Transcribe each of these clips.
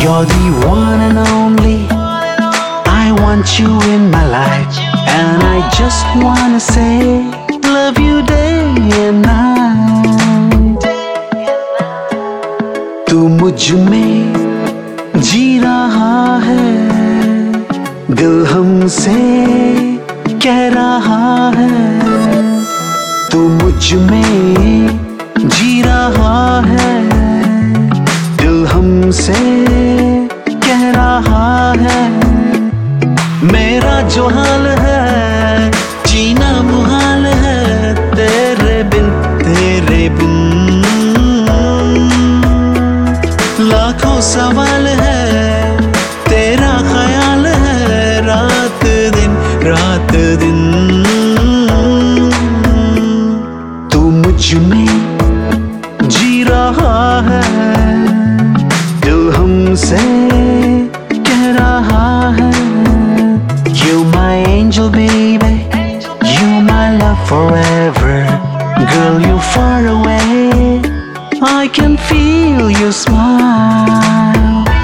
You're the one and only. I want you in my life, and I just wanna say love you day and night. तू मुझ में जी रहा है, दिल हमसे कह रहा है। तू मुझ में जी रहा है, दिल हमसे कह रहा है। मेरा जो हाल है जीना मुहाल है, तेरे बिन लाखों सवाल है, तेरा ख्याल है रात दिन। तू मुझ में जी रहा है, दिल हमसे कह रहा है। You my angel baby, you my love forever. Girl, you far away, I can feel your smile.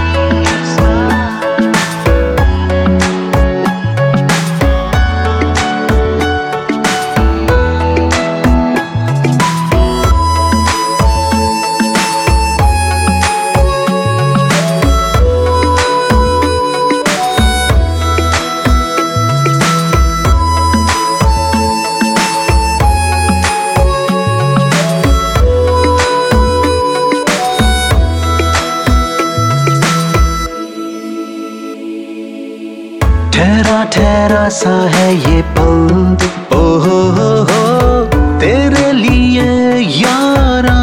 ठहरा ठहरा सा है ये पल, ओ हो तेरे लिए यारा।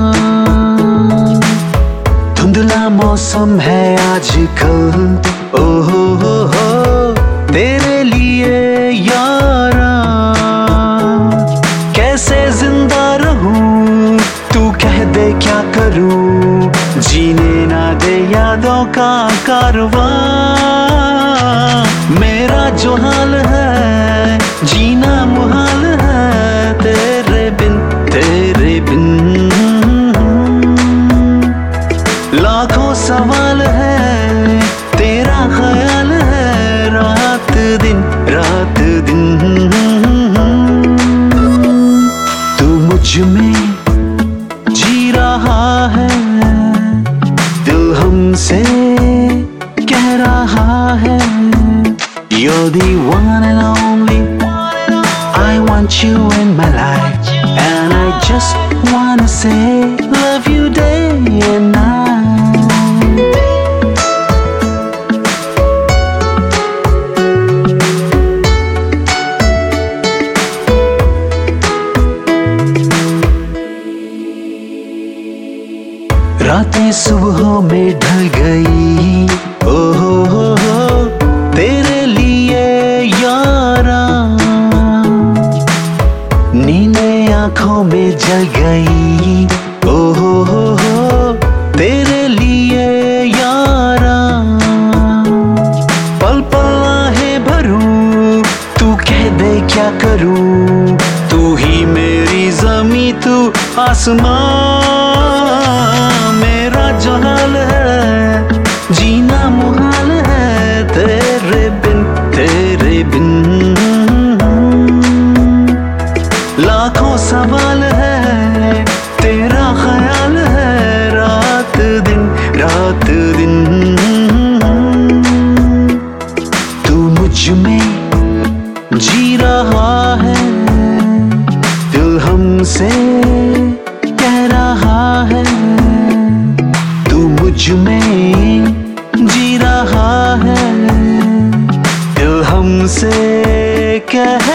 धुंधला मौसम है आजकल, ओ हो तेरे लिए यारा। कैसे जिंदा रहूं तू कह दे क्या करूं, जीने ना दे यादों का कारवां। मेरा जो हाल है जीना मुहाल है, तेरे बिन लाखों सवाल है, तेरा ख्याल है रात दिन। तू मुझ में जी रहा है, दिल हमसे कह रहा है। You're the one and only. I want you in my life, and I just wanna say love you day and night. रातें सुबहों में ढल गई, ओ हो तेरे लिए यारा। नींदें आँखों में जल गई, ओ हो तेरे लिए यारा। पल पल आहें भरूं, तू कह दे क्या करूं, तू ही मेरी ज़मीं तू आसमां। मेरा जो हाल है जीना मुहाल है, तेरे बिन लाखों सवाल है, तेरा ख्याल है रात दिन। तू मुझ में जी रहा है, दिल हमसे कह रहा है। तू मुझ में जी रहा है, दिल हमसे कह